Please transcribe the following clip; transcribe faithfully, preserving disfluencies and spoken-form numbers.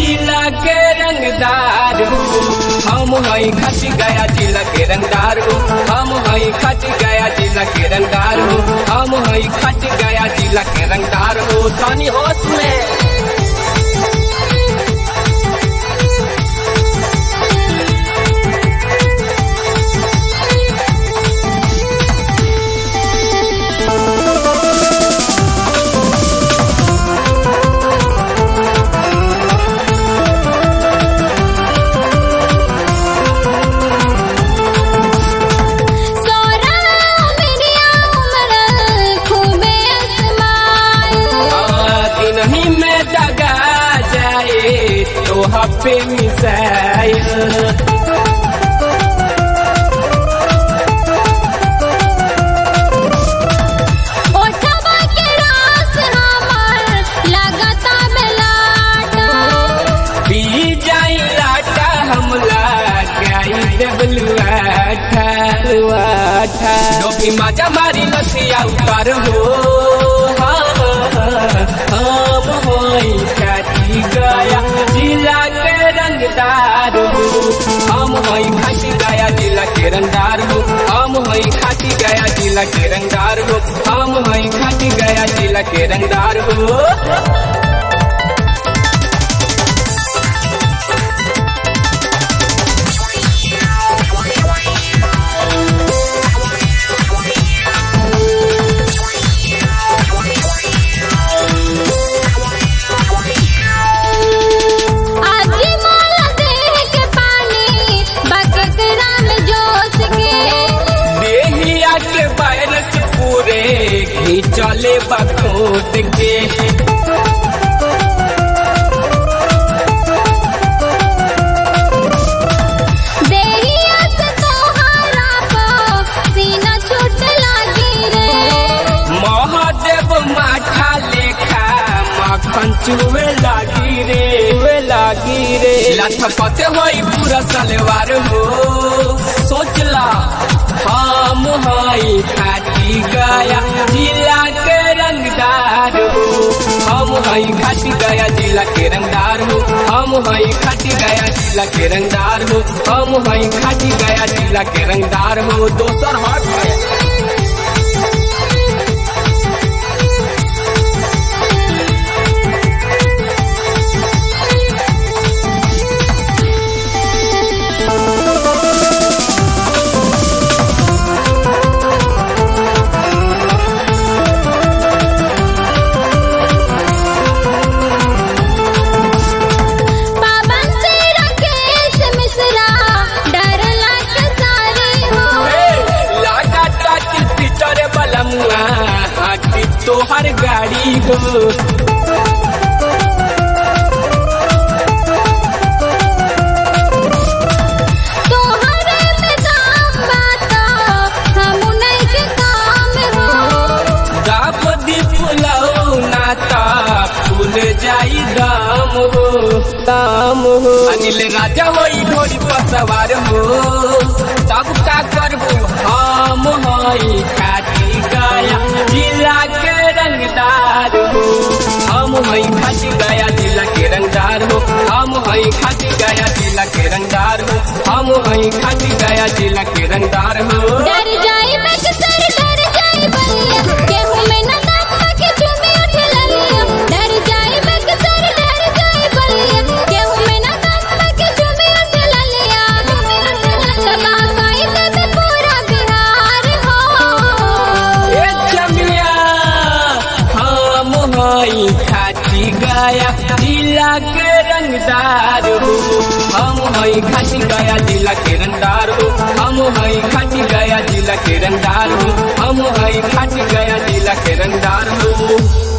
जिला के रंगदार हो, हम हई खट गया जिला के रंगदार हो, हम हई खट गया जिला के रंगदार हो, हम हई खट गया जिला के रंगदार हो। तनी होश में तो हफ्ते मिसाइल ओठवा के रास हमार लगता बेलाटा पी जाई लाटा हमला गाई देबलुआठा लुआठा डोबी माजा मारी नसिया उतार हो। हम होई खाटी गया जिला के रंगदार हो, हम होई खाटी गया जिला के रंगदार हो, हम होई खाटी गया जिला के रंगदार हो, हम होई खाटी गया जिला के रंगदार हो। चले बखोट के देहिया से तोहरा को सीना छूट लागी रे, महादेव माथा लेखा माखन चुवे लागी रे, चुवे लागी रे। लथपथ होई पूरा सलवार हो, सोचला हम हई खाटी गया जिला के रंगदार हो, हम हई खाटी गया जिला के रंगदार हो, हम हई खाटी गया जिला के रंगदार हो, हम हई खाटी गया जिला के रंगदार हो। दोसर हट गया तोहर गाड़ी हो, तोहरे में दाम बाता हम नहीं के काम हो, दाप दी फुलाओ नाता फूल जाई दाम हो, दाम हो। अनिल राजा होई ढोरी पर सवार हो, तब का करबो हम हई खाटी गया जिला के रंगदार हो, हम हई खाटी गया जिला के रंगदार हो, हम हई खाटी गया जिला के रंगदार हो, हम हई खाटी गया जिला के रंगदार हो। डर जाई बक्सर डर जाई बलिया केहू में न दम के चुमे उठ ललिया, डर जाई बक्सर डर जाई बलिया केहू में न दम के चुमे उठ ललिया, सदा पाई दे पूरा बिहार हो। ए चमिया हम हई खाटी गया जिला के रंगदार हो, हम हई खाटी गया जिला के रंगदार हो, हम हई खाटी गया जिला के रंगदार हो, हम हई खाटी गया जिला के रंगदार हो।